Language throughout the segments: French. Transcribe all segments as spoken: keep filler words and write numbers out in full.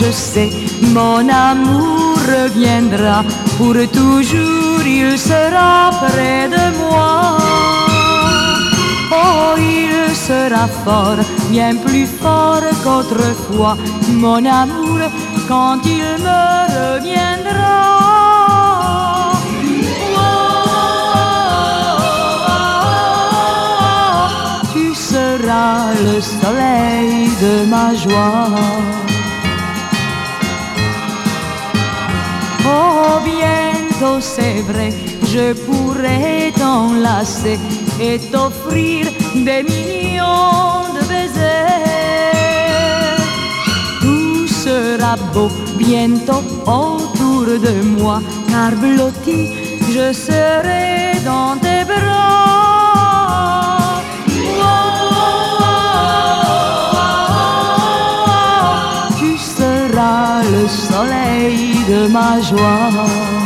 je sais, mon amour reviendra. Pour toujours, il sera près de moi. Oh, il sera fort, bien plus fort qu'autrefois, mon amour, quand il me reviendra. Tu seras le soleil de ma joie. Oh, bientôt c'est vrai, je pourrai t'enlacer et t'offrir des millions de baisers. Tout sera beau bientôt autour de moi, car blotti, je serai dans tes bras. Tu seras le soleil de ma joie.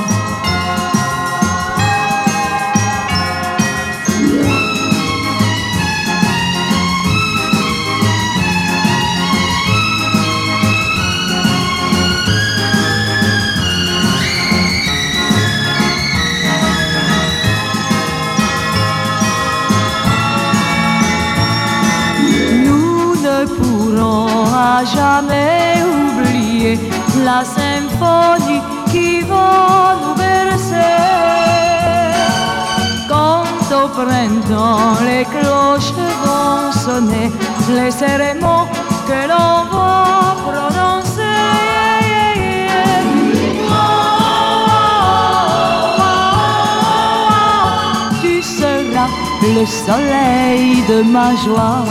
À jamais oublier la symphonie qui va nous bercer. Quand au printemps les cloches vont sonner, les serments que l'on va prononcer. Tu seras le soleil de ma joie.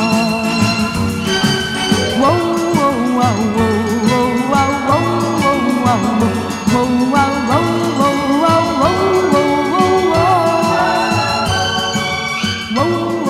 Whoa.